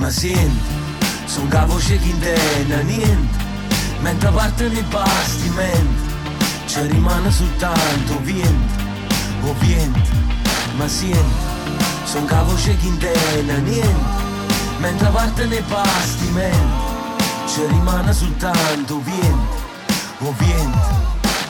ma senti, son ca voce che intende niente, mentre parte nei bastimenti, ci rimane soltanto vento, o vento, ma senti, son ca voce che intende niente, mentre parte nei bastimenti, ci rimane soltanto vento, o vento.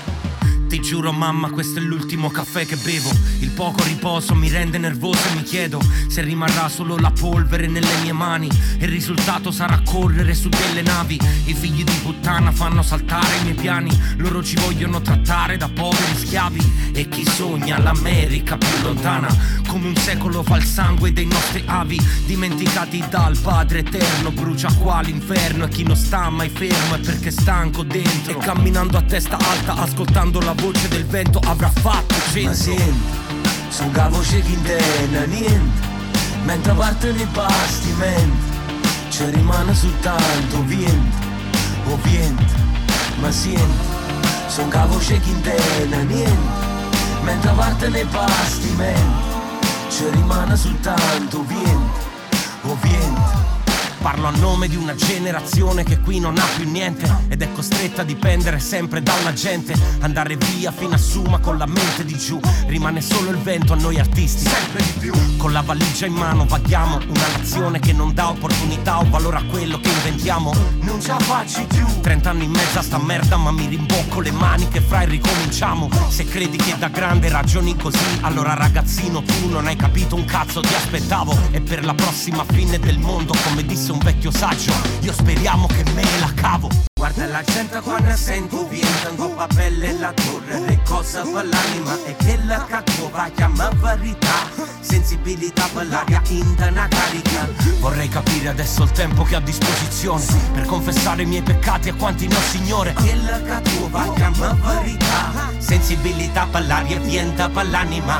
Ti giuro mamma, questo è l'ultimo caffè che bevo. Il poco riposo mi rende nervoso e mi chiedo se rimarrà solo la polvere nelle mie mani. Il risultato sarà correre su delle navi. I figli di puttana fanno saltare i miei piani. Loro ci vogliono trattare da poveri schiavi. E chi sogna l'America più lontana, come un secolo fa il sangue dei nostri avi, dimenticati dal Padre Eterno. Brucia qua l'inferno e chi non sta mai fermo è perché è stanco dentro. E camminando a testa alta, ascoltando la voce del vento, avrà fatto centro. Ma senti, son ca voce che intende niente, mentre parte nei bastimenti, ci rimane soltanto vento, o vento. Ma senti, son ca voce che intende niente, mentre parte nei bastimenti, ci rimane soltanto vento, o vento. Parlo a nome di una generazione che qui non ha più niente ed è costretta a dipendere sempre da una gente. Andare via fino a Suma con la mente di giù. Rimane solo il vento a noi artisti, sempre di più. Con la valigia in mano vaghiamo, una nazione che non dà opportunità o valore a quello che inventiamo. Non ce la faccio più. 30 anni in mezzo a sta merda, ma mi rimbocco le maniche fra e ricominciamo. Se credi che da grande ragioni così, allora ragazzino tu non hai capito un cazzo, ti aspettavo. E per la prossima fine del mondo, come disse un vecchio saggio, io speriamo che me la cavo. Guarda la gente quando sento viento, in coppa pelle la torre, le cose per l'anima e che la cattiva chiama verità, sensibilità per l'aria interna carica. Vorrei capire adesso il tempo che ho a disposizione per confessare i miei peccati a quanti no signore. Che la cattiva chiama verità, sensibilità per l'aria e viento per l'anima.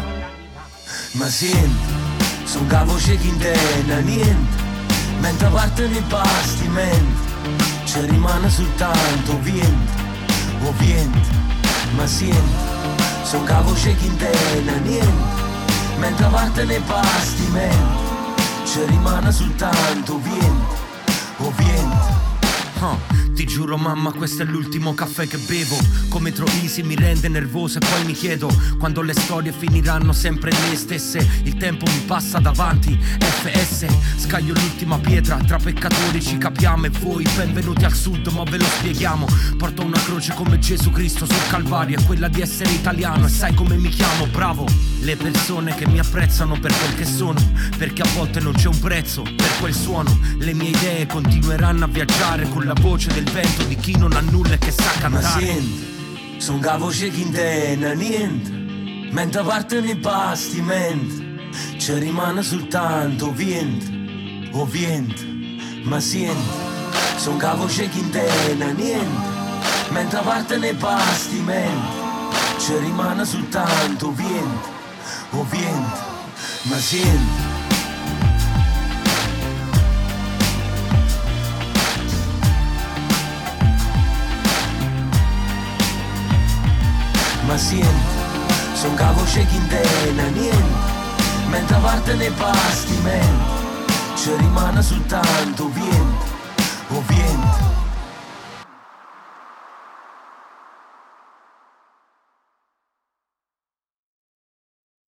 Ma senti, son ca voce che intende niente, mentre parte nei bastimenti, ci rimane soltanto vento, o vento. Ma senti, son ca voce che intende niente, mentre parte nei bastimenti, ci rimane soltanto vento, o vento. Ti giuro mamma, questo è l'ultimo caffè che bevo. Come Troisi mi rende nervoso e poi mi chiedo quando le storie finiranno sempre le stesse. Il tempo mi passa davanti, FS. Scaglio l'ultima pietra, tra peccatori ci capiamo. E voi benvenuti al sud, ma ve lo spieghiamo. Porto una croce come Gesù Cristo sul Calvario, è quella di essere italiano e sai come mi chiamo, bravo. Le persone che mi apprezzano per quel che sono, perché a volte non c'è un prezzo per quel suono. Le mie idee continueranno a viaggiare con la voce del vento di chi non ha nulla e che sa cantare. Ma senti, son ca voce che intende niente, mentre parte nei bastimenti, ci rimane soltanto vento, o vento. Ma senti, son ca voce che intende niente, mentre parte nei bastimenti, ci rimane soltanto vento, o vento. Ma senti, ma senti, son ca voce che intende niente, mentre parte nei bastimenti, ci rimane soltanto vento, o vento.